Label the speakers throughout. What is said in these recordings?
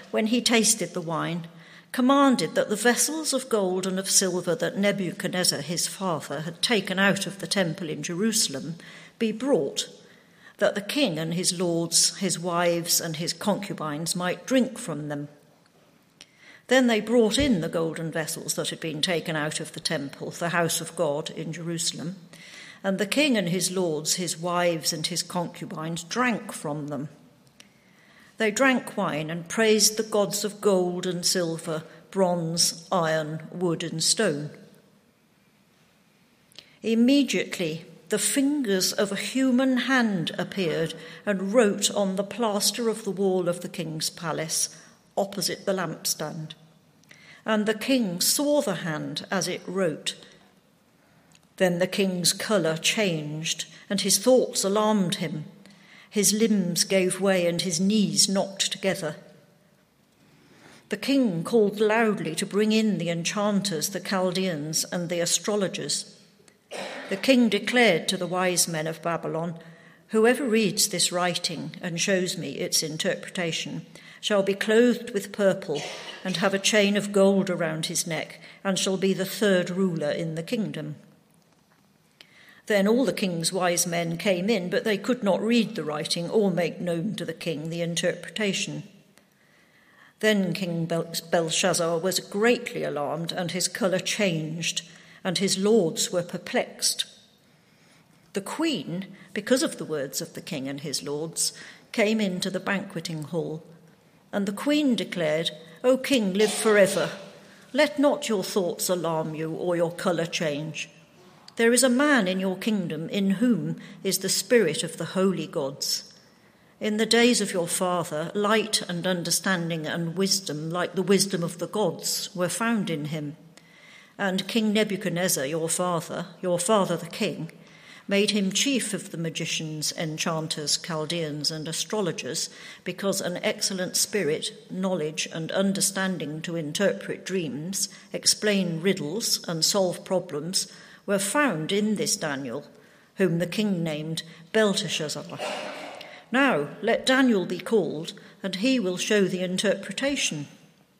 Speaker 1: when he tasted the wine, commanded that the vessels of gold and of silver that Nebuchadnezzar his father had taken out of the temple in Jerusalem be brought, that the king and his lords, his wives and his concubines might drink from them. Then they brought in the golden vessels that had been taken out of the temple, the house of God in Jerusalem, and the king and his lords, his wives and his concubines drank from them. They drank wine and praised the gods of gold and silver, bronze, iron, wood and stone. Immediately the fingers of a human hand appeared and wrote on the plaster of the wall of the king's palace, opposite the lampstand. And the king saw the hand as it wrote. Then the king's colour changed, and his thoughts alarmed him. His limbs gave way, and his knees knocked together. The king called loudly to bring in the enchanters, the Chaldeans, and the astrologers. The king declared to the wise men of Babylon, "Whoever reads this writing and shows me its interpretation shall be clothed with purple and have a chain of gold around his neck, and shall be the third ruler in the kingdom." Then all the king's wise men came in, but they could not read the writing or make known to the king the interpretation. Then King Belshazzar was greatly alarmed, and his colour changed, and his lords were perplexed. The queen, because of the words of the king and his lords, came into the banqueting hall, and the queen declared, "O king, live forever. Let not your thoughts alarm you or your colour change. There is a man in your kingdom in whom is the spirit of the holy gods. In the days of your father, light and understanding and wisdom, like the wisdom of the gods, were found in him. And King Nebuchadnezzar, your father the king, made him chief of the magicians, enchanters, Chaldeans, and astrologers, because an excellent spirit, knowledge, and understanding to interpret dreams, explain riddles, and solve problems were found in this Daniel, whom the king named Belteshazzar. Now let Daniel be called, and he will show the interpretation."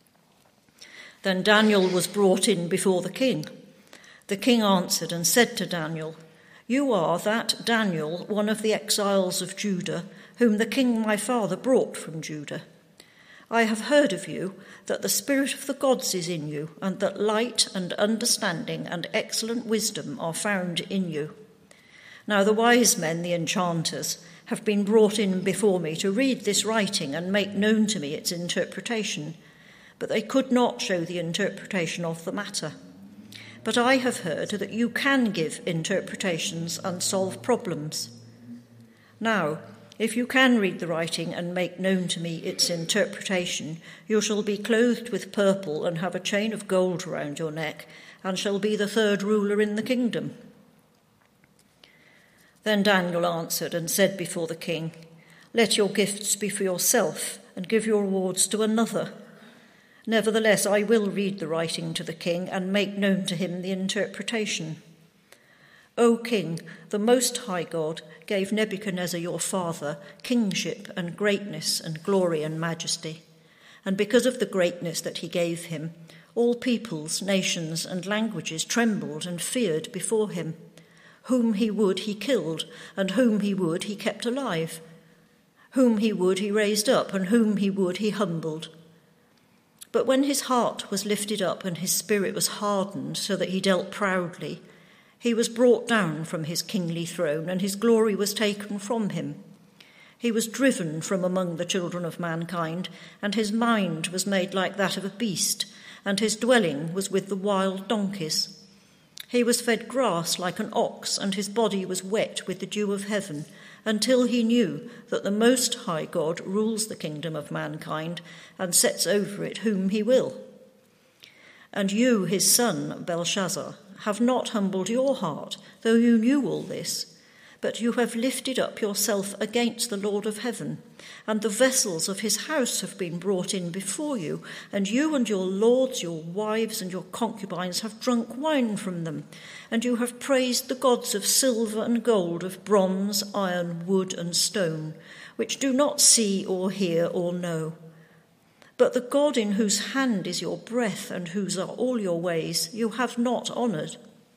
Speaker 1: Then Daniel was brought in before the king. The king answered and said to Daniel, "You are that Daniel, one of the exiles of Judah, whom the king my father brought from Judah. I have heard of you, that the spirit of the gods is in you, and that light and understanding and excellent wisdom are found in you. Now the wise men, the enchanters, have been brought in before me to read this writing and make known to me its interpretation, but they could not show the interpretation of the matter. But I have heard that you can give interpretations and solve problems. Now, if you can read the writing and make known to me its interpretation, you shall be clothed with purple and have a chain of gold around your neck, and shall be the third ruler in the kingdom." Then Daniel answered and said before the king, "Let your gifts be for yourself, and give your rewards to another. Nevertheless, I will read the writing to the king and make known to him the interpretation. O king, the Most High God gave Nebuchadnezzar your father kingship and greatness and glory and majesty. And because of the greatness that he gave him, all peoples, nations, and languages trembled and feared before him. Whom he would, he killed, and whom he would, he kept alive. Whom he would, he raised up, and whom he would, he humbled. But when his heart was lifted up and his spirit was hardened so that he dealt proudly, he was brought down from his kingly throne, and his glory was taken from him. He was driven from among the children of mankind, and his mind was made like that of a beast, and his dwelling was with the wild donkeys. He was fed grass like an ox, and his body was wet with the dew of heaven, until he knew that the Most High God rules the kingdom of mankind and sets over it whom he will. And you, his son, Belshazzar, have not humbled your heart, though you knew all this, but you have lifted up yourself against the Lord of heaven, and the vessels of his house have been brought in before you, and you and your lords, your wives, and your concubines have drunk wine from them, and you have praised the gods of silver and gold, of bronze, iron, wood, and stone, which do not see or hear or know. But the God in whose hand is your breath and whose are all your ways, you have not honoured.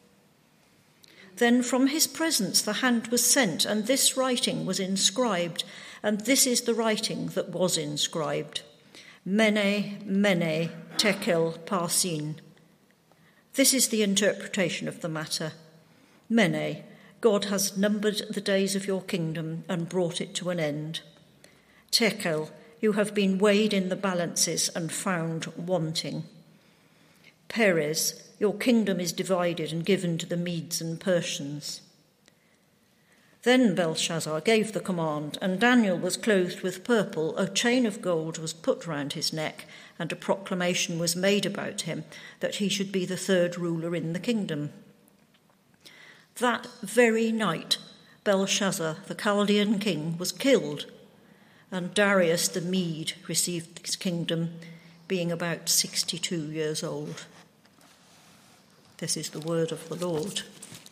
Speaker 1: Then from his presence the hand was sent, and this writing was inscribed, and this is the writing that was inscribed. Mene, Mene, Tekel, Parsin. This is the interpretation of the matter. Mene, God has numbered the days of your kingdom and brought it to an end. Tekel, you have been weighed in the balances and found wanting. Peres, your kingdom is divided and given to the Medes and Persians. Then Belshazzar gave the command, and Daniel was clothed with purple, a chain of gold was put round his neck, and a proclamation was made about him that he should be the third ruler in the kingdom. That very night, Belshazzar, the Chaldean king, was killed, and Darius the Mede received his kingdom, being about 62 years old. This is the word of the Lord.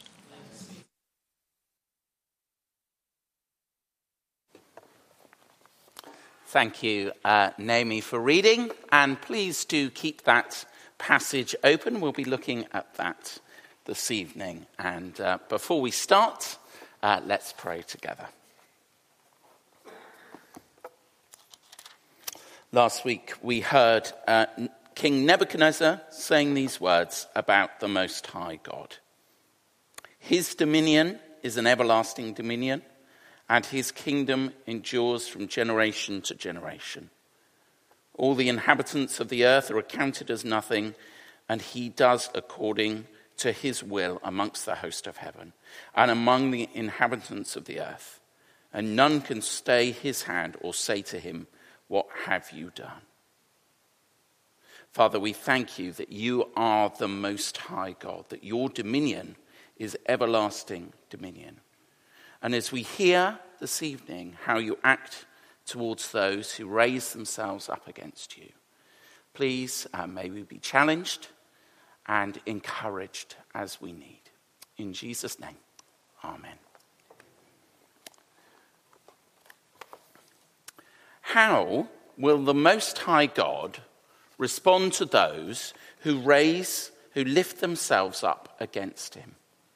Speaker 2: Thank you, Naomi, for reading, and please do keep that passage open. We'll be looking at that this evening. And before we start, let's pray together. Last week we heard King Nebuchadnezzar saying these words about the Most High God. His dominion is an everlasting dominion, and his kingdom endures from generation to generation. All the inhabitants of the earth are accounted as nothing, and he does according to his will amongst the host of heaven and among the inhabitants of the earth. And none can stay his hand or say to him, "What have you done?" Father, we thank you that you are the Most High God, that your dominion is everlasting dominion. And as we hear this evening how you act towards those who raise themselves up against you, please may we be challenged and encouraged as we need. In Jesus' name, amen. How will the Most High God respond to those who lift themselves up against him?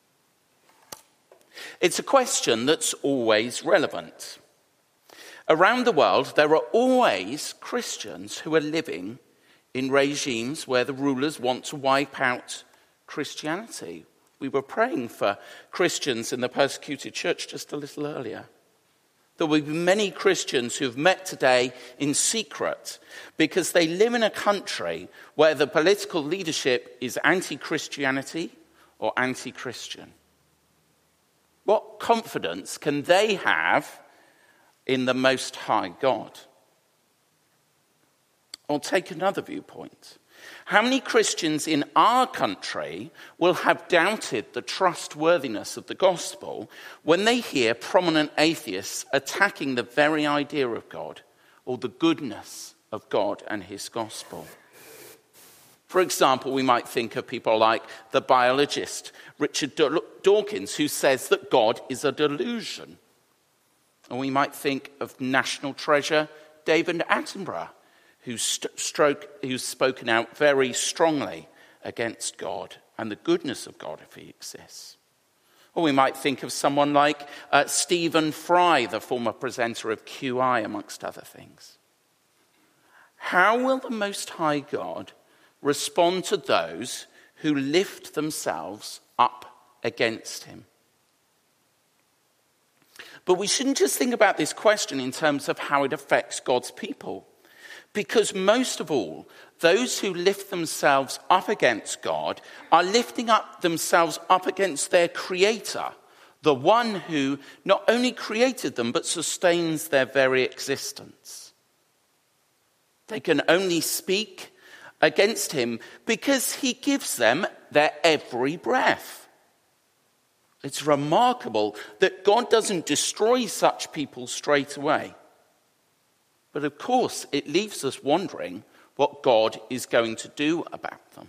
Speaker 2: It's a question that's always relevant. Around the world, there are always Christians who are living in regimes where the rulers want to wipe out Christianity. We were praying for Christians in the persecuted church just a little earlier. There will be many Christians who've met today in secret because they live in a country where the political leadership is anti-Christianity or anti-Christian. What confidence can they have in the Most High God? Or take another viewpoint. How many Christians in our country will have doubted the trustworthiness of the gospel when they hear prominent atheists attacking the very idea of God or the goodness of God and his gospel? For example, we might think of people like the biologist Richard Dawkins, who says that God is a delusion. And we might think of national treasure David Attenborough, who's spoken out very strongly against God and the goodness of God if he exists. Or we might think of someone like Stephen Fry, the former presenter of QI, amongst other things. How will the Most High God respond to those who lift themselves up against him? But we shouldn't just think about this question in terms of how it affects God's people. Because most of all, those who lift themselves up against God are lifting up themselves up against their Creator, the one who not only created them but sustains their very existence. They can only speak against him because he gives them their every breath. It's remarkable that God doesn't destroy such people straight away. But of course, it leaves us wondering what God is going to do about them.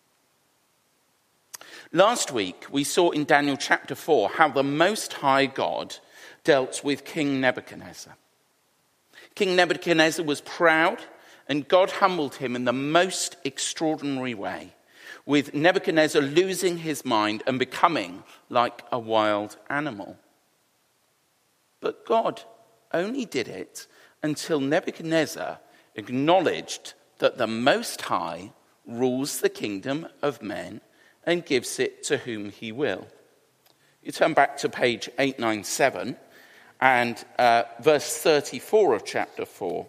Speaker 2: Last week, we saw in Daniel chapter 4 how the Most High God dealt with King Nebuchadnezzar. King Nebuchadnezzar was proud and God humbled him in the most extraordinary way, with Nebuchadnezzar losing his mind and becoming like a wild animal. But God only did it until Nebuchadnezzar acknowledged that the Most High rules the kingdom of men and gives it to whom he will. You turn back to page 897 and verse 34 of chapter 4.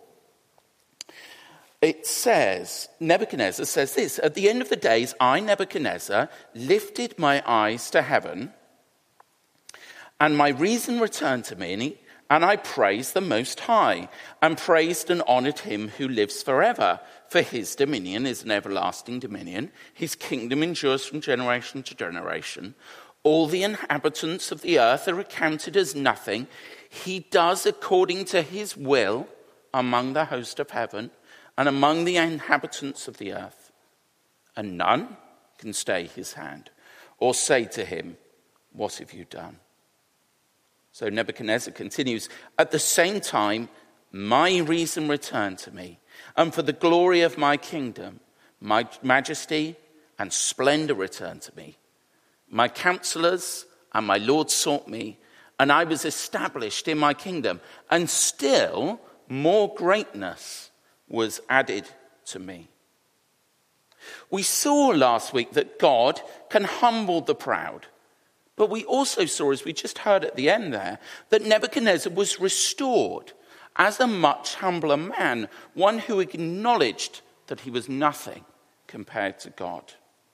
Speaker 2: It says, Nebuchadnezzar says this, "At the end of the days, I, Nebuchadnezzar, lifted my eyes to heaven, and my reason returned to me, and I praised the Most High, and praised and honored him who lives forever. For his dominion is an everlasting dominion. His kingdom endures from generation to generation. All the inhabitants of the earth are accounted as nothing. He does according to his will among the host of heaven and among the inhabitants of the earth. And none can stay his hand or say to him, 'What have you done?'" So Nebuchadnezzar continues, "At the same time, my reason returned to me, and for the glory of my kingdom, my majesty and splendor returned to me. My counselors and my lords sought me, and I was established in my kingdom, and still more greatness was added to me." We saw last week that God can humble the proud. But we also saw, as we just heard at the end there, that Nebuchadnezzar was restored as a much humbler man, one who acknowledged that he was nothing compared to God.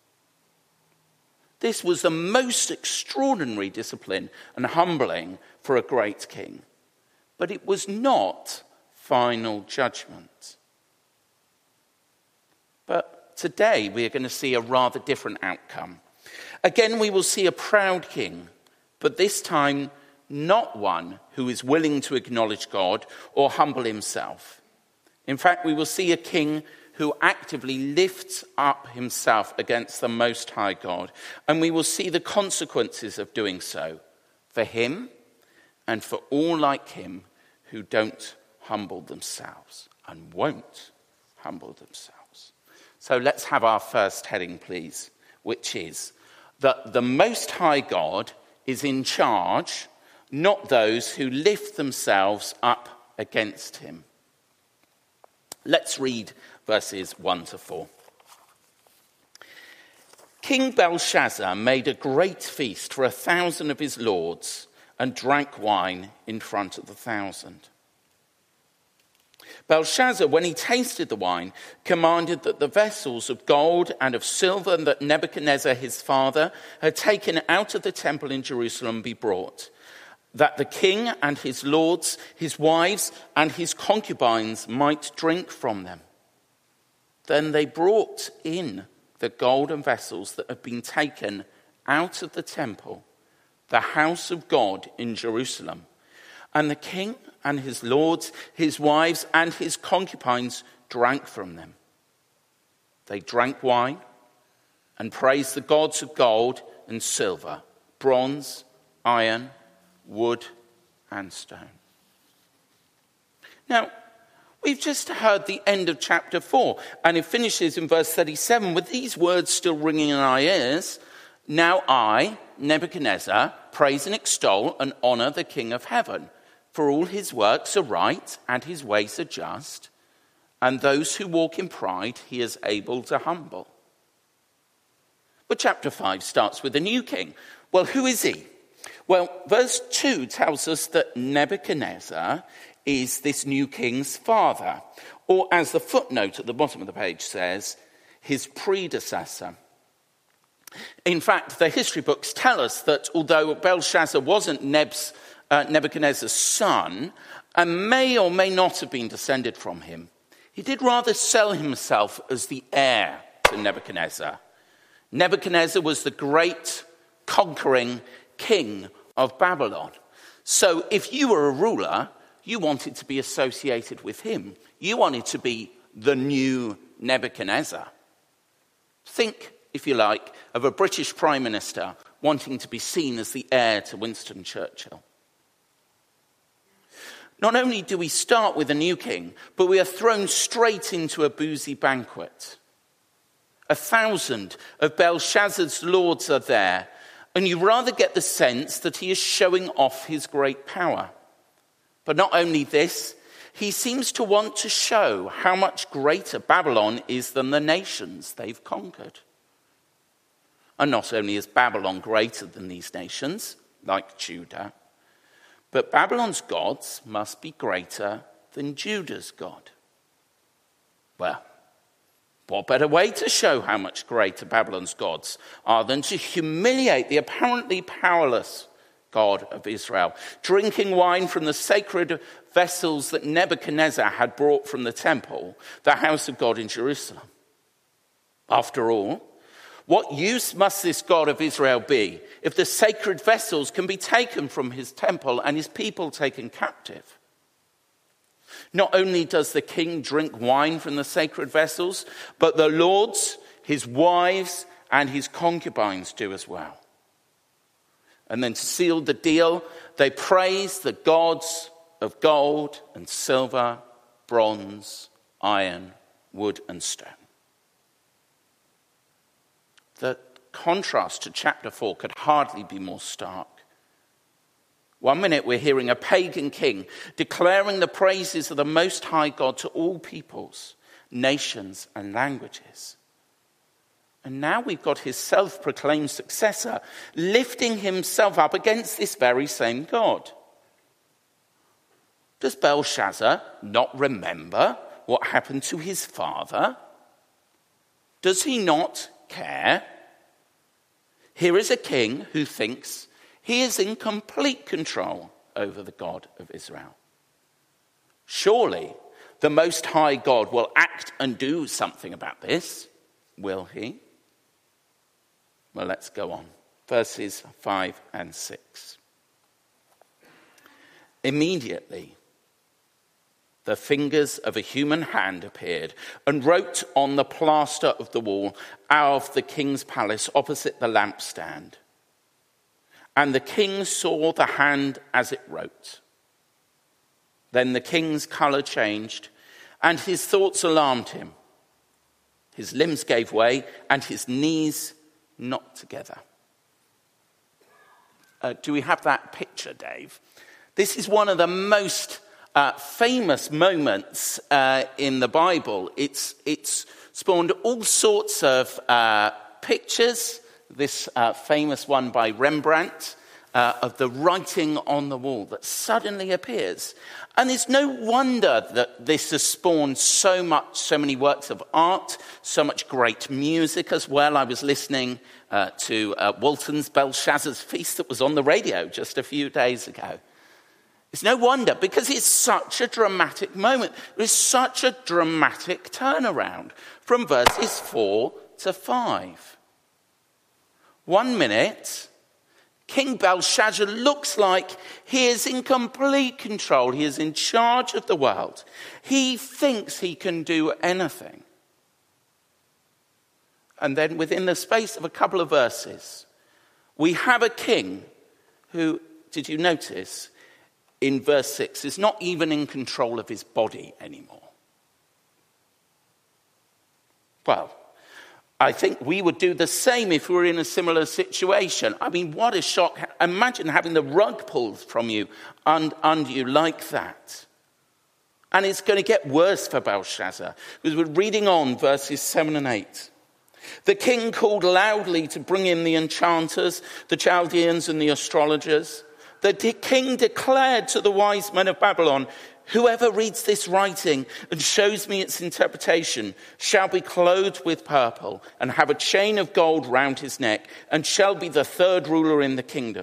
Speaker 2: This was the most extraordinary discipline and humbling for a great king. But it was not final judgment. But today we are going to see a rather different outcome. Again, we will see a proud king, but this time not one who is willing to acknowledge God or humble himself. In fact, we will see a king who actively lifts up himself against the Most High God, and we will see the consequences of doing so for him and for all like him who don't humble themselves and won't humble themselves. So let's have our first heading, please, which is that the Most High God is in charge, not those who lift themselves up against him. Let's read verses 1 to 4. King Belshazzar made a great feast for 1,000 of his lords and drank wine in front of the 1,000. Belshazzar, when he tasted the wine, commanded that the vessels of gold and of silver that Nebuchadnezzar his father had taken out of the temple in Jerusalem be brought, that the king and his lords, his wives, and his concubines might drink from them. Then they brought in the golden vessels that had been taken out of the temple, the house of God in Jerusalem. And the king and his lords, his wives, and his concubines drank from them. They drank wine and praised the gods of gold and silver, bronze, iron, wood, and stone. Now, we've just heard the end of chapter 4, and it finishes in verse 37 with these words still ringing in our ears. Now I, Nebuchadnezzar, praise and extol and honor the King of heaven, for all his works are right and his ways are just, and those who walk in pride he is able to humble. But chapter 5 starts with a new king. Well, who is he? Well, verse 2 tells us that Nebuchadnezzar is this new king's father, or as the footnote at the bottom of the page says, his predecessor. In fact, the history books tell us that although Belshazzar wasn't Nebuchadnezzar's son, and may or may not have been descended from him, he did rather sell himself as the heir to Nebuchadnezzar. Nebuchadnezzar was the great conquering king of Babylon. So if you were a ruler, you wanted to be associated with him. You wanted to be the new Nebuchadnezzar. Think, if you like, of a British Prime Minister wanting to be seen as the heir to Winston Churchill. Not only do we start with a new king, but we are thrown straight into a boozy banquet. 1,000 of Belshazzar's lords are there, and you rather get the sense that he is showing off his great power. But not only this, he seems to want to show how much greater Babylon is than the nations they've conquered. And not only is Babylon greater than these nations, like Judah, but Babylon's gods must be greater than Judah's God. Well, what better way to show how much greater Babylon's gods are than to humiliate the apparently powerless God of Israel, drinking wine from the sacred vessels that Nebuchadnezzar had brought from the temple, the house of God in Jerusalem. After all, what use must this God of Israel be if the sacred vessels can be taken from his temple and his people taken captive? Not only does the king drink wine from the sacred vessels, but the lords, his wives, and his concubines do as well. And then to seal the deal, they praise the gods of gold and silver, bronze, iron, wood, and stone. The contrast to chapter 4 could hardly be more stark. 1 minute we're hearing a pagan king declaring the praises of the Most High God to all peoples, nations, and languages. And now we've got his self-proclaimed successor lifting himself up against this very same God. Does Belshazzar not remember what happened to his father? Does he not care? Here is a king who thinks he is in complete control over the God of Israel. Surely the Most High God will act and do something about this, will he? Well, let's go on. Verses 5 and 6. Immediately, the fingers of a human hand appeared and wrote on the plaster of the wall of the king's palace opposite the lampstand. And the king saw the hand as it wrote. Then the king's color changed, and his thoughts alarmed him. His limbs gave way, and his knees knocked together. Do we have that picture, Dave? This is one of the most famous moments in the Bible. It's spawned all sorts of pictures. This famous one by Rembrandt of the writing on the wall that suddenly appears. And it's no wonder that this has spawned so many works of art, so much great music as well. I was listening to Walton's Belshazzar's Feast that was on the radio just a few days ago. It's no wonder, because it's such a dramatic moment. It's such a dramatic turnaround from verses 4 to 5. 1 minute, King Belshazzar looks like he is in complete control. He is in charge of the world. He thinks he can do anything. And then within the space of a couple of verses, we have a king who, did you notice, in verse 6, is not even in control of his body anymore. Well, I think we would do the same if we were in a similar situation. I mean, what a shock. Imagine having the rug pulled from you under you like that. And it's going to get worse for Belshazzar, because we're reading on verses 7 and 8. The king called loudly to bring in the enchanters, the Chaldeans and the astrologers. The king declared to the wise men of Babylon, whoever reads this writing and shows me its interpretation shall be clothed with purple and have a chain of gold round his neck and shall be the third ruler in the kingdom.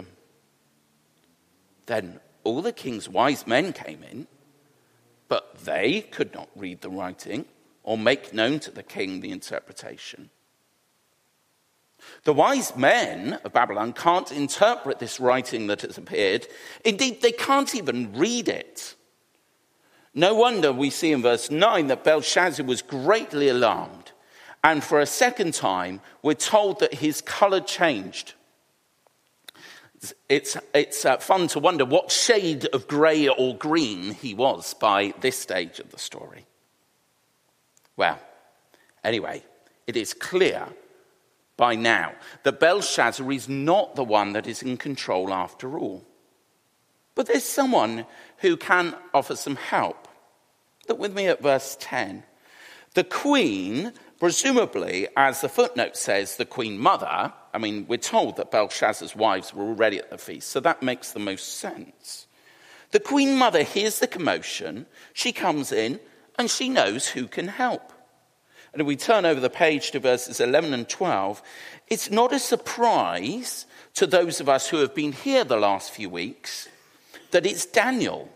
Speaker 2: Then all the king's wise men came in, but they could not read the writing or make known to the king the interpretation. The wise men of Babylon can't interpret this writing that has appeared. Indeed, they can't even read it. No wonder we see in verse 9 that Belshazzar was greatly alarmed. And for a second time, we're told that his color changed. It's fun to wonder what shade of grey or green he was by this stage of the story. Well, anyway, it is clear by now that Belshazzar is not the one that is in control after all. But there's someone who can offer some help. Look with me at verse 10. The queen, presumably, as the footnote says, the queen mother, I mean, we're told that Belshazzar's wives were already at the feast, so that makes the most sense. The queen mother hears the commotion, she comes in, and she knows who can help. And if we turn over the page to verses 11 and 12, it's not a surprise to those of us who have been here the last few weeks that it's Daniel.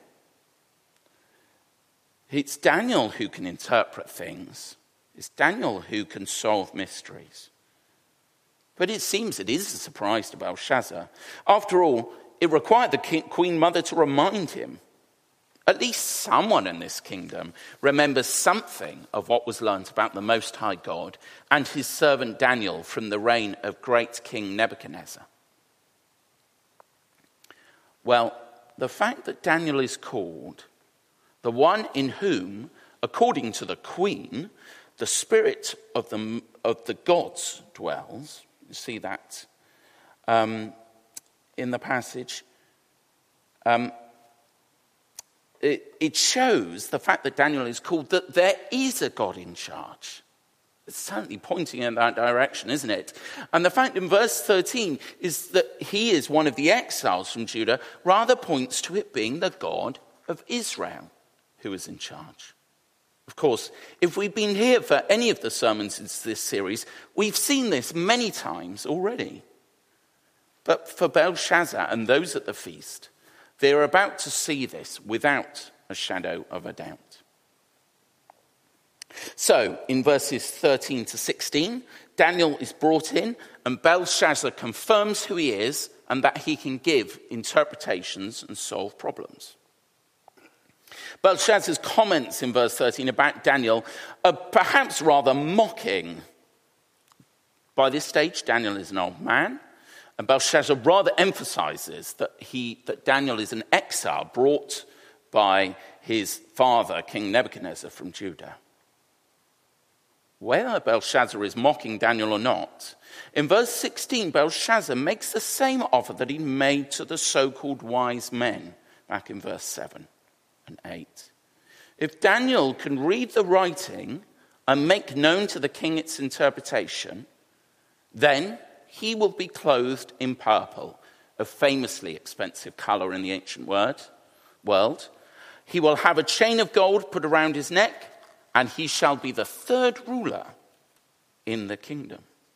Speaker 2: It's Daniel who can interpret things. It's Daniel who can solve mysteries. But it seems it is a surprise to Belshazzar. After all, it required the queen mother to remind him. At least someone in this kingdom remembers something of what was learnt about the Most High God and his servant Daniel from the reign of great King Nebuchadnezzar. Well, the fact that Daniel is called the one in whom, according to the queen, the spirit of the gods dwells. You see that in the passage. It shows the fact that Daniel is called that there is a God in charge. It's certainly pointing in that direction, isn't it? And the fact in verse 13 is that he is one of the exiles from Judah rather points to it being the God of Israel who is in charge. Of course, if we've been here for any of the sermons in this series, we've seen this many times already. But for Belshazzar and those at the feast, they are about to see this without a shadow of a doubt. So, in verses 13 to 16, Daniel is brought in and Belshazzar confirms who he is and that he can give interpretations and solve problems. Belshazzar's comments in verse 13 about Daniel are perhaps rather mocking. By this stage, Daniel is an old man, and Belshazzar rather emphasizes that Daniel is an exile brought by his father, King Nebuchadnezzar, from Judah. Whether Belshazzar is mocking Daniel or not, in verse 16, Belshazzar makes the same offer that he made to the so-called wise men back in verse 7 and 8. If Daniel can read the writing and make known to the king its interpretation, then he will be clothed in purple, a famously expensive color in the ancient world. He will have a chain of gold put around his neck, and he shall be the third ruler in the kingdom.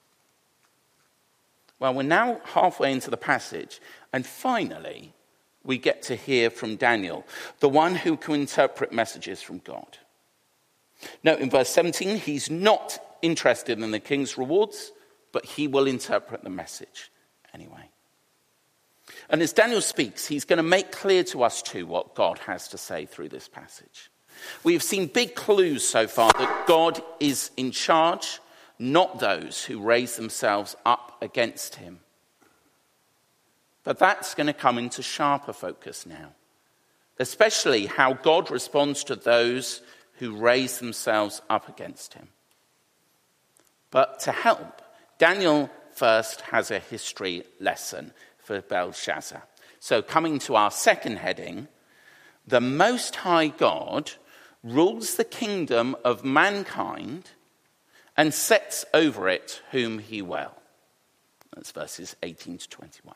Speaker 2: Well, we're now halfway into the passage, and finally, we get to hear from Daniel, the one who can interpret messages from God. Note in verse 17, he's not interested in the king's rewards, but he will interpret the message anyway. And as Daniel speaks, he's going to make clear to us too what God has to say through this passage. We have seen big clues so far that God is in charge, not those who raise themselves up against him. But that's going to come into sharper focus now, especially how God responds to those who raise themselves up against him. But to help, Daniel first has a history lesson for Belshazzar. So coming to our second heading, the Most High God rules the kingdom of mankind and sets over it whom he will. That's verses 18 to 21.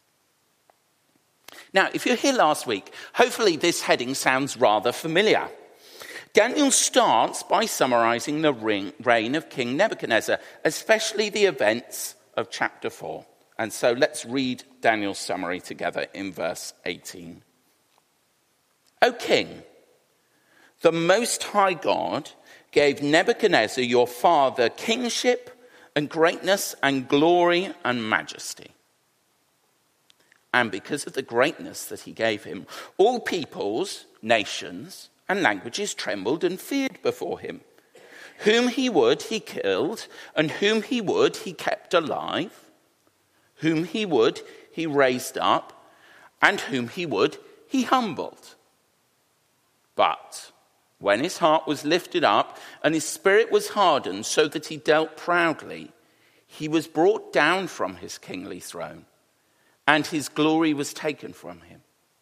Speaker 2: Now, if you're here last week, hopefully this heading sounds rather familiar. Daniel starts by summarizing the reign of King Nebuchadnezzar, especially the events of chapter 4. And so let's read Daniel's summary together in verse 18. O king, the Most High God gave Nebuchadnezzar your father kingship and greatness and glory and majesty. And because of the greatness that he gave him, all peoples, nations, and languages trembled and feared before him. Whom he would, he killed, and whom he would, he kept alive. Whom he would, he raised up, and whom he would, he humbled. But when his heart was lifted up and his spirit was hardened so that he dealt proudly, he was brought down from his kingly throne, and his glory was taken from him.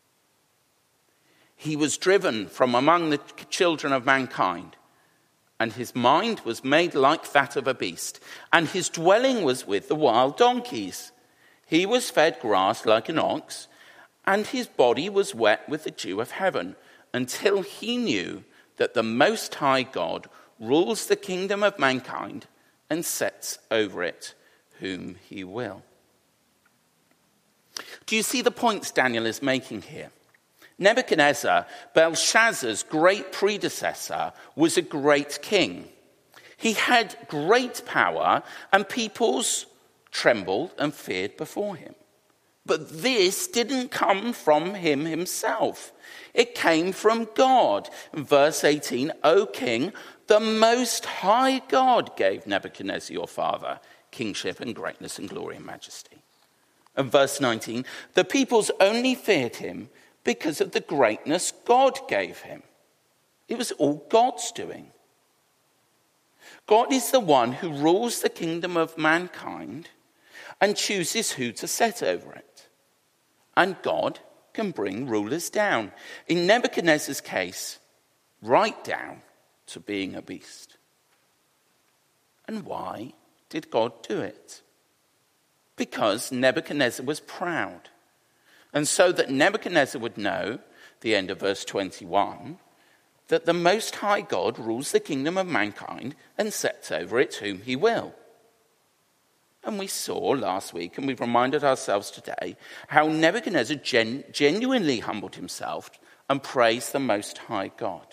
Speaker 2: He was driven from among the children of mankind, and his mind was made like that of a beast, and his dwelling was with the wild donkeys. He was fed grass like an ox, and his body was wet with the dew of heaven, until he knew that the Most High God rules the kingdom of mankind and sets over it whom he will. Do you see the points Daniel is making here? Nebuchadnezzar, Belshazzar's great predecessor, was a great king. He had great power, and peoples trembled and feared before him. But this didn't come from him himself. It came from God. In verse 18, O king, the Most High God gave Nebuchadnezzar your father kingship and greatness and glory and majesty. And verse 19, the peoples only feared him because of the greatness God gave him. It was all God's doing. God is the one who rules the kingdom of mankind and chooses who to set over it. And God can bring rulers down. In Nebuchadnezzar's case, right down to being a beast. And why did God do it? Because Nebuchadnezzar was proud. And so that Nebuchadnezzar would know, the end of verse 21, that the Most High God rules the kingdom of mankind and sets over it whom he will. And we saw last week, and we've reminded ourselves today, how Nebuchadnezzar genuinely humbled himself and praised the Most High God.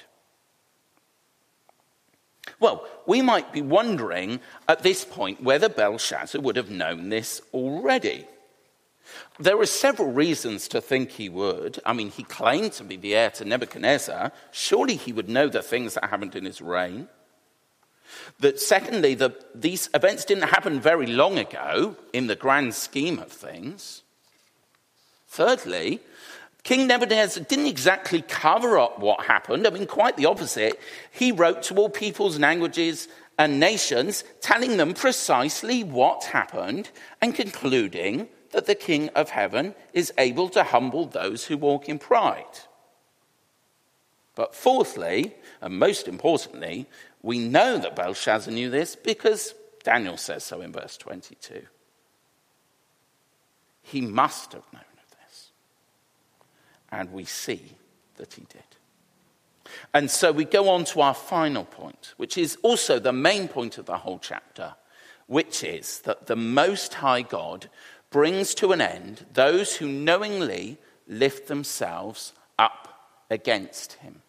Speaker 2: Well, we might be wondering at this point whether Belshazzar would have known this already. There are several reasons to think he would. I mean, he claimed to be the heir to Nebuchadnezzar. Surely he would know the things that happened in his reign. That secondly, these events didn't happen very long ago in the grand scheme of things. Thirdly, King Nebuchadnezzar didn't exactly cover up what happened. I mean, quite the opposite. He wrote to all peoples, languages, and nations, telling them precisely what happened and concluding that the King of heaven is able to humble those who walk in pride. But fourthly, and most importantly, we know that Belshazzar knew this because Daniel says so in verse 22. He must have known of this. And we see that he did. And so we go on to our final point, which is also the main point of the whole chapter, which is that the Most High God brings to an end those who knowingly lift themselves up against him.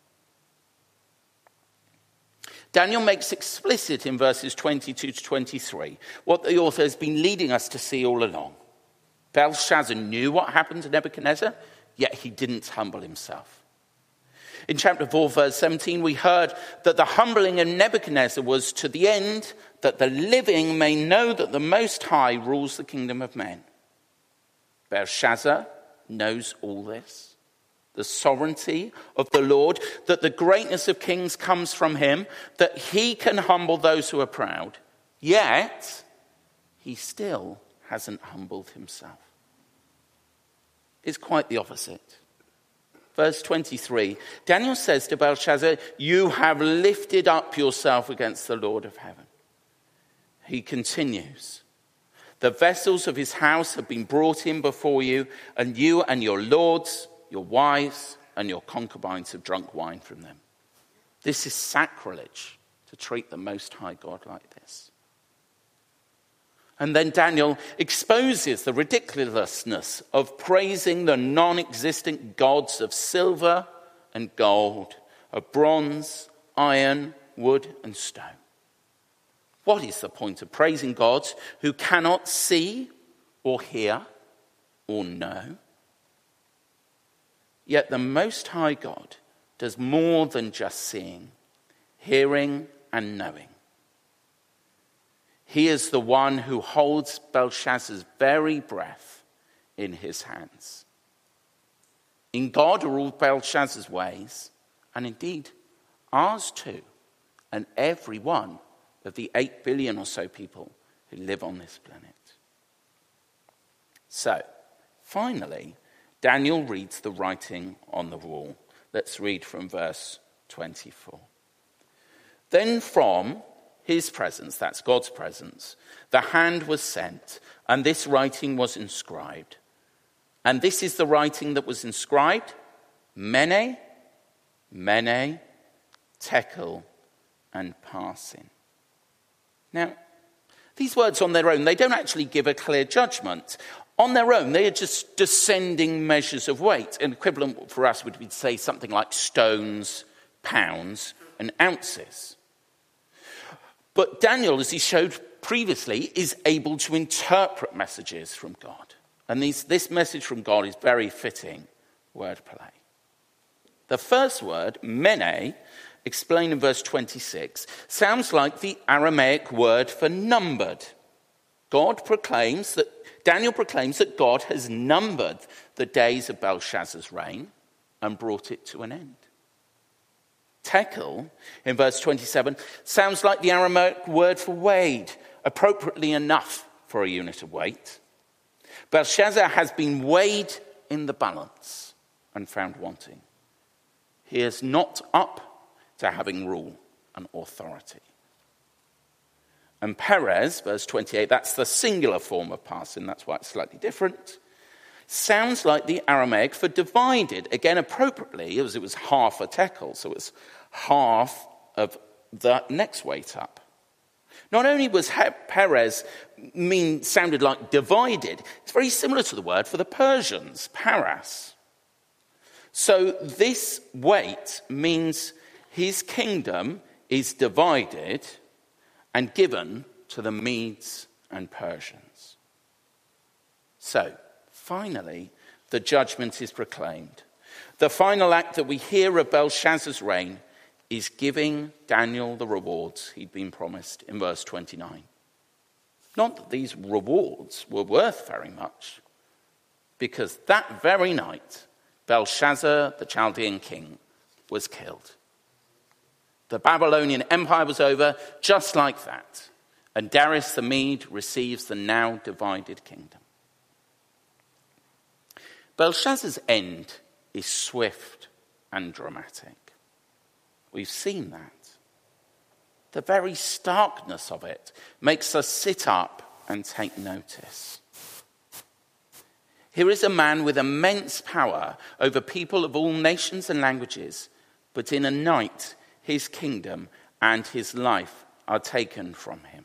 Speaker 2: Daniel makes explicit in verses 22 to 23 what the author has been leading us to see all along. Belshazzar knew what happened to Nebuchadnezzar, yet he didn't humble himself. In chapter 4, verse 17, we heard that the humbling of Nebuchadnezzar was to the end that the living may know that the Most High rules the kingdom of men. Belshazzar knows all this. The sovereignty of the Lord, that the greatness of kings comes from him, that he can humble those who are proud. Yet, he still hasn't humbled himself. It's quite the opposite. Verse 23, Daniel says to Belshazzar, you have lifted up yourself against the Lord of heaven. He continues, the vessels of his house have been brought in before you, and you and your lords, your wives, and your concubines have drunk wine from them. This is sacrilege to treat the Most High God like this. And then Daniel exposes the ridiculousness of praising the non-existent gods of silver and gold, of bronze, iron, wood, and stone. What is the point of praising gods who cannot see or hear or know? Yet the Most High God does more than just seeing, hearing, and knowing. He is the one who holds Belshazzar's very breath in his hands. In God are all Belshazzar's ways, and indeed ours too, and every one of the 8 billion or so people who live on this planet. So, finally, Daniel reads the writing on the wall. Let's read from verse 24. Then from his presence, that's God's presence, the hand was sent, and this writing was inscribed. And this is the writing that was inscribed: Mene, Mene, Tekel, and Parsin. Now, these words on their own, they don't actually give a clear judgment. On their own, they are just descending measures of weight. An equivalent for us would be to say something like stones, pounds, and ounces. But Daniel, as he showed previously, is able to interpret messages from God. And this message from God is very fitting wordplay. The first word, mene, explained in verse 26, sounds like the Aramaic word for numbered. Daniel proclaims that God has numbered the days of Belshazzar's reign and brought it to an end. Tekel, in verse 27, sounds like the Aramaic word for weighed, appropriately enough for a unit of weight. Belshazzar has been weighed in the balance and found wanting. He is not up to having rule and authority. And Perez, verse 28, that's the singular form of Parsin, that's why it's slightly different, sounds like the Aramaic for divided, again appropriately, as it was half a tekel, so it's half of the next weight up. Not only was Perez sounded like divided, it's very similar to the word for the Persians, paras. So this weight means his kingdom is divided and given to the Medes and Persians. So, finally, the judgment is proclaimed. The final act that we hear of Belshazzar's reign is giving Daniel the rewards he'd been promised in verse 29. Not that these rewards were worth very much, because that very night, Belshazzar, the Chaldean king, was killed. The Babylonian Empire was over just like that, and Darius the Mede receives the now divided kingdom. Belshazzar's end is swift and dramatic. We've seen that. The very starkness of it makes us sit up and take notice. Here is a man with immense power over people of all nations and languages, but in a night his kingdom and his life are taken from him.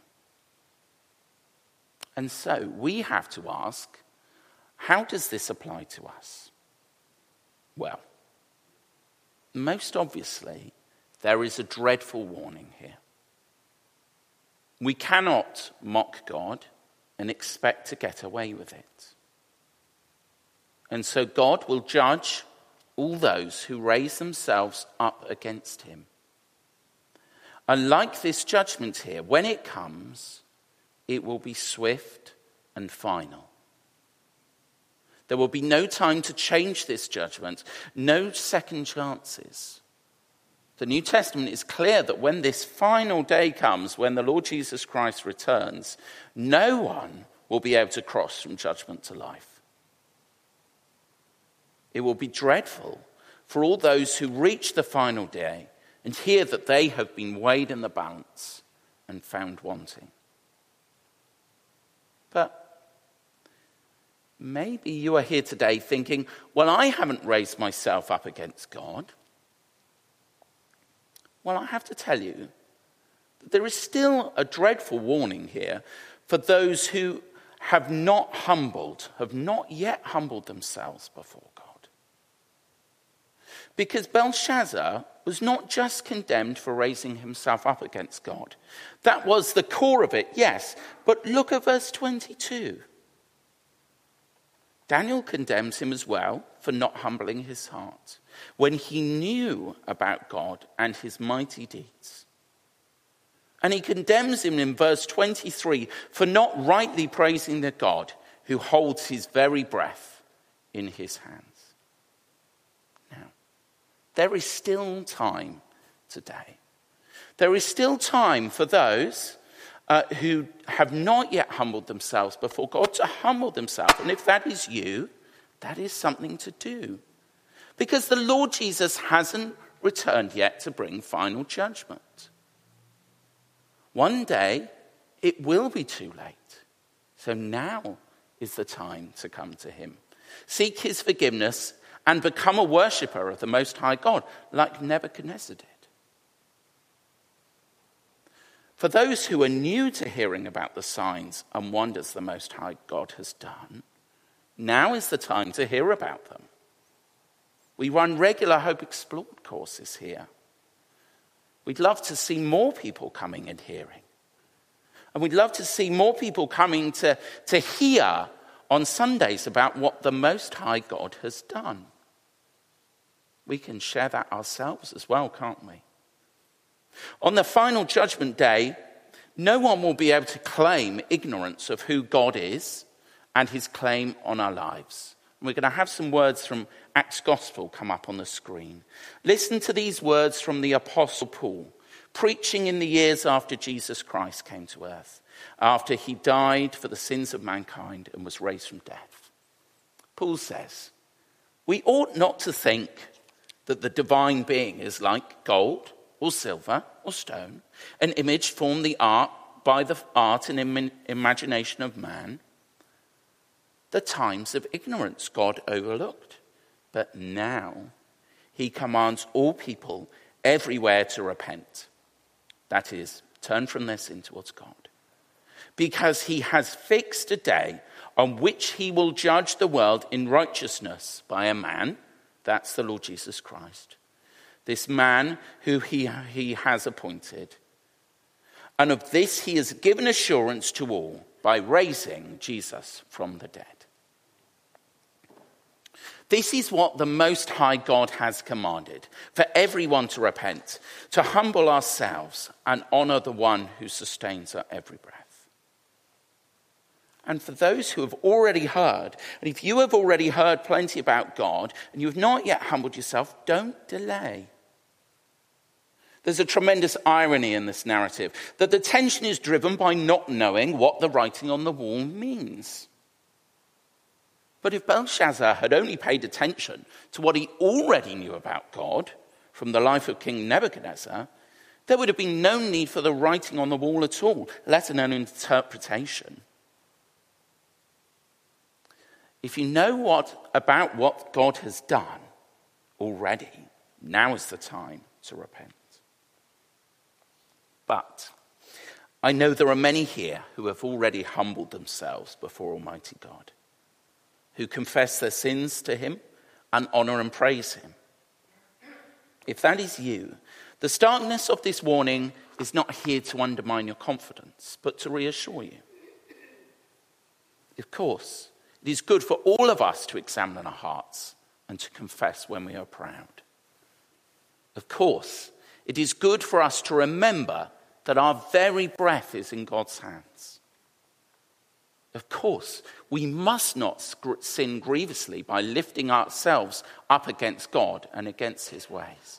Speaker 2: And so we have to ask, how does this apply to us? Well, most obviously, there is a dreadful warning here. We cannot mock God and expect to get away with it. And so God will judge all those who raise themselves up against him. And like this judgment here, when it comes, it will be swift and final. There will be no time to change this judgment, no second chances. The New Testament is clear that when this final day comes, when the Lord Jesus Christ returns, no one will be able to cross from judgment to life. It will be dreadful for all those who reach the final day and hear that they have been weighed in the balance and found wanting. But maybe you are here today thinking, well, I haven't raised myself up against God. Well, I have to tell you that there is still a dreadful warning here for those who have not yet humbled themselves before God. Because Belshazzar was not just condemned for raising himself up against God. That was the core of it, yes. But look at verse 22. Daniel condemns him as well for not humbling his heart when he knew about God and his mighty deeds. And he condemns him in verse 23 for not rightly praising the God who holds his very breath in his hands. Now, there is still time today. There is still time for those who have not yet humbled themselves before God to humble themselves. And if that is you, that is something to do. Because the Lord Jesus hasn't returned yet to bring final judgment. One day, it will be too late. So now is the time to come to him. Seek his forgiveness and become a worshipper of the Most High God, like Nebuchadnezzar did. For those who are new to hearing about the signs and wonders the Most High God has done, now is the time to hear about them. We run regular Hope Explored courses here. We'd love to see more people coming and hearing. And we'd love to see more people coming to hear on Sundays about what the Most High God has done. We can share that ourselves as well, can't we? On the final judgment day, no one will be able to claim ignorance of who God is and his claim on our lives. And we're going to have some words from Acts Gospel come up on the screen. Listen to these words from the Apostle Paul, preaching in the years after Jesus Christ came to earth, after he died for the sins of mankind and was raised from death. Paul says, "We ought not to think that the divine being is like gold or silver or stone, an image formed by the art and imagination of man. The times of ignorance God overlooked, but now he commands all people everywhere to repent." That is, turn from their sin towards God. "Because he has fixed a day on which he will judge the world in righteousness by a man," that's the Lord Jesus Christ, "this man who he has appointed. And of this he has given assurance to all by raising Jesus from the dead." This is what the Most High God has commanded, for everyone to repent, to humble ourselves and honor the one who sustains our every breath. And for those who have already heard, and if you have already heard plenty about God and you have not yet humbled yourself, don't delay. There's a tremendous irony in this narrative, that the tension is driven by not knowing what the writing on the wall means. But if Belshazzar had only paid attention to what he already knew about God from the life of King Nebuchadnezzar, there would have been no need for the writing on the wall at all, let alone interpretation. If you know about what God has done already, now is the time to repent. But I know there are many here who have already humbled themselves before Almighty God, who confess their sins to him and honor and praise him. If that is you, the starkness of this warning is not here to undermine your confidence, but to reassure you. Of course, it is good for all of us to examine our hearts and to confess when we are proud. Of course, it is good for us to remember that our very breath is in God's hands. Of course, we must not sin grievously by lifting ourselves up against God and against his ways.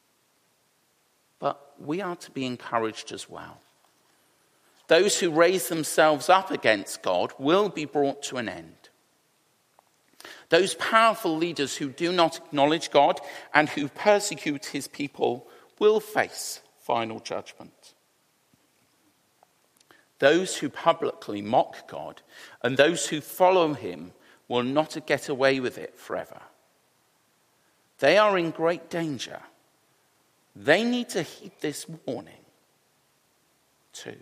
Speaker 2: But we are to be encouraged as well. Those who raise themselves up against God will be brought to an end. Those powerful leaders who do not acknowledge God and who persecute his people will face final judgment. Those who publicly mock God and those who follow him will not get away with it forever. They are in great danger. They need to heed this warning too.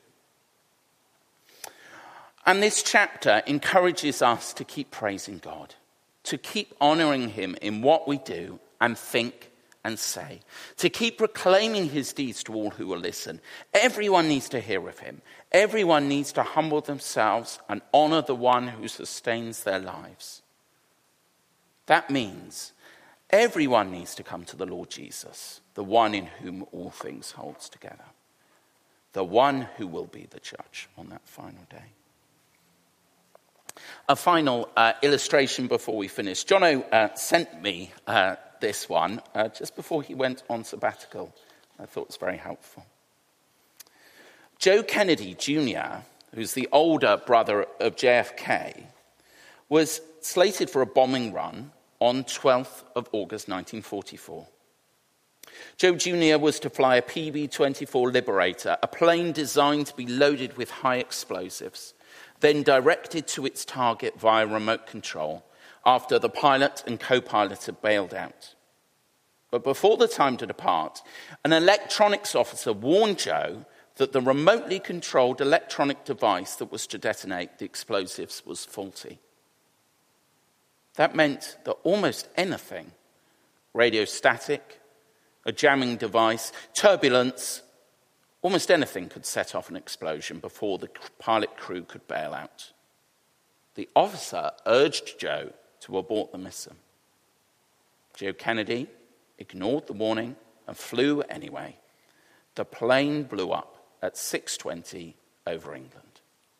Speaker 2: And this chapter encourages us to keep praising God, to keep honoring him in what we do and think and say, to keep proclaiming his deeds to all who will listen. Everyone needs to hear of him. Everyone needs to humble themselves and honor the one who sustains their lives. That means everyone needs to come to the Lord Jesus, the one in whom all things holds together, the one who will be the judge on that final day. A final illustration before we finish. Jono sent me this one just before he went on sabbatical. I thought it was very helpful. Joe Kennedy Jr., who's the older brother of JFK, was slated for a bombing run on 12th of August 1944. Joe Jr. was to fly a PB-24 Liberator, a plane designed to be loaded with high explosives, then directed to its target via remote control after the pilot and co-pilot had bailed out. But before the time to depart, an electronics officer warned Joe that the remotely controlled electronic device that was to detonate the explosives was faulty. That meant that almost anything, radio static, a jamming device, turbulence, almost anything could set off an explosion before the pilot crew could bail out. The officer urged Joe to abort the mission. Joe Kennedy ignored the warning and flew anyway. The plane blew up at 6:20 over England.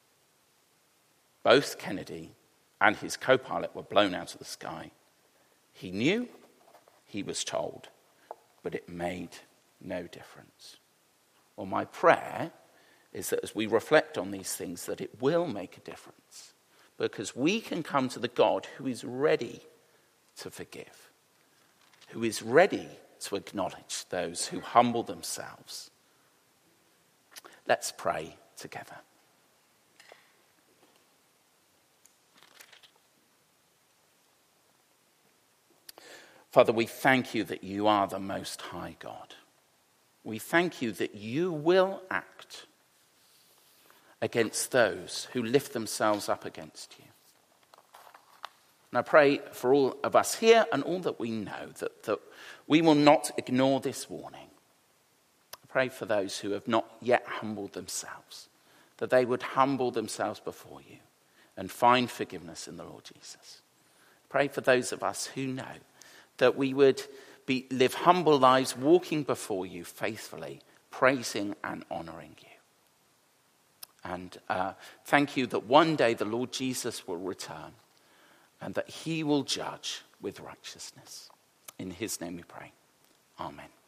Speaker 2: Both Kennedy and his co-pilot were blown out of the sky. He knew, he was told, but it made no difference. Well, my prayer is that as we reflect on these things, that it will make a difference, because we can come to the God who is ready to forgive, who is ready to acknowledge those who humble themselves. Let's pray together. Father, we thank you that you are the Most High God. We thank you that you will act against those who lift themselves up against you. And I pray for all of us here and all that we know that we will not ignore this warning. I pray for those who have not yet humbled themselves, that they would humble themselves before you and find forgiveness in the Lord Jesus. Pray for those of us who know that we would live humble lives, walking before you faithfully, praising and honouring you. And thank you that one day the Lord Jesus will return and that he will judge with righteousness. In his name we pray. Amen.